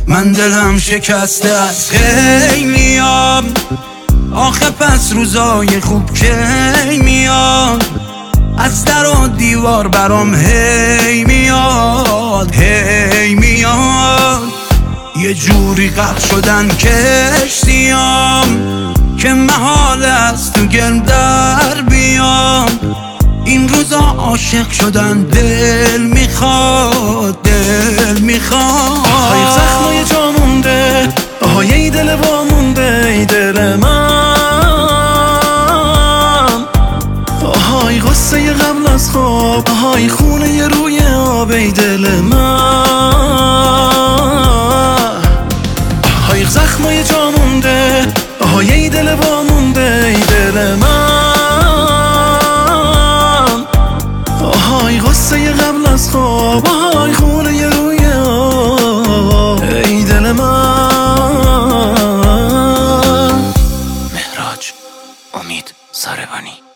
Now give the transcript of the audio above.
من دلم شکسته از خیلیام. آخه پس روزای خوب کی میاد؟ از در و دیوار برام هی میاد هی میاد. یه جوری غرق شدن کشتیام که محال است تو گل در بیام. این روزا عاشق شدن دل میخواد دل میخواد. های زخمای جا مونده، های ای دل وا مونده، ای دل من. های غصه قبل از خواب، های خونه روی آب، ای دل من. های زخمای جا مونده، های ای دل وا مونده، ای دل من. های غصه قبل از خواب، های خونه روی آب، ای دل من. مهراج، امید ساربانی.